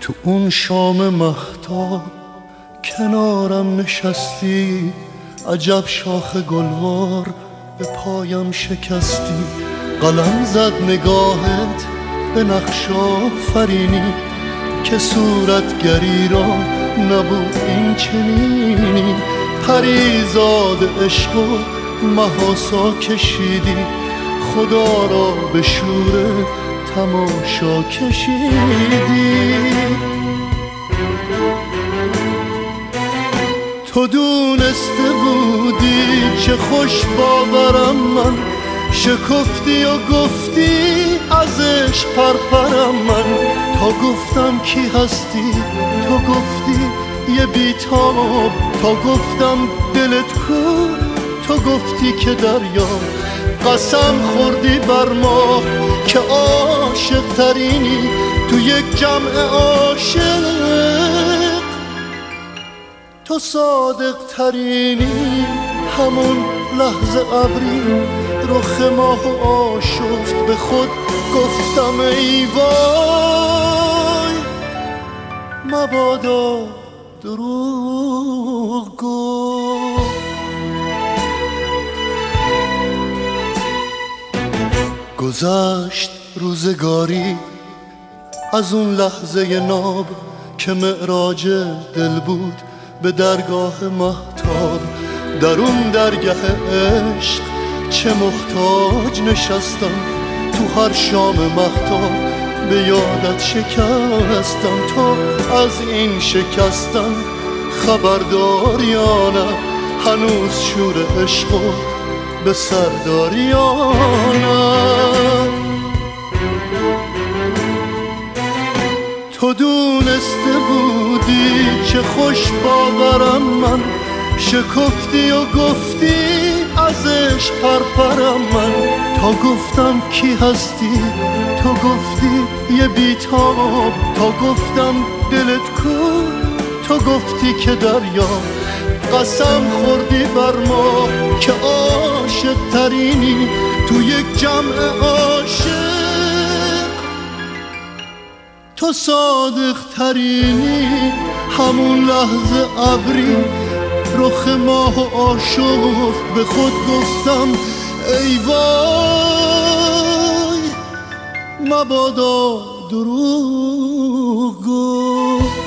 تو اون شام مهتاب کنارم نشستی، عجب شاخ گلوار به پایم شکستی. قلم زد نگاهت به نقش آفرینی که صورتگری را نبود این چنینی. پریزاد عشق و محاسا کشیدی، خدا را به شور تماشا کشیدی. تو دونسته بودی چه خوش باورم من، شکفتی و گفتی ازش پرپرم من. تا گفتم کی هستی تو گفتی یه بیتاب، تا گفتم دلت کو تو گفتی که دریا. قسم خوردی بر ما که عاشق ترینی تو یک جمع عاشق، تو صادق ترینی. همون لحظه ابری رخ ماه آشفت، به خود گفتم ای وای مبادا دروغ گفت. گذشت روزگاری از اون لحظه ناب که معراج دل بود به درگاه مهتاب. در اون درگاه عشق چه محتاج نشستم، تو هر شام مهتاب به یادت شکستم. تو از این شکستم خبردار یا نه، هنوز شور عشقو به سردار یا نه. تو دونسته بودی چه خوش باورم من، شکفتی و گفتی ازش پرپرم من. تا گفتم کی هستی تو گفتی یه بیتاب، تا گفتم دلت کو تو گفتی که دریا. قسم خوردی بر ما که عاشق ترینی تو یک جمع عاشق، تو صادق ترینی. همون لحظه ابری رخ ماه و آشفت، به خود گفتم ای وای مبادا دروغ گفت.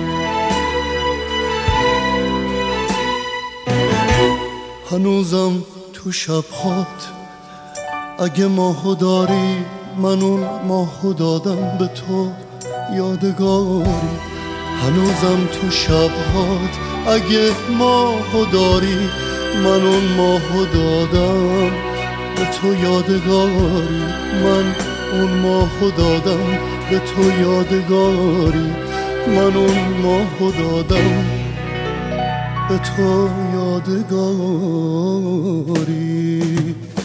هنوزم تو شبهات اگه ماهو داری، من اون ماهو دادم به تو یادگاری. هنوزم تو شبهات اگه ماهو داری، من اون ماهو دادم به تو یادگاری. من اون ماهو دادم به تو یادگاری. من اون ماهو دادم به تو یادگاری.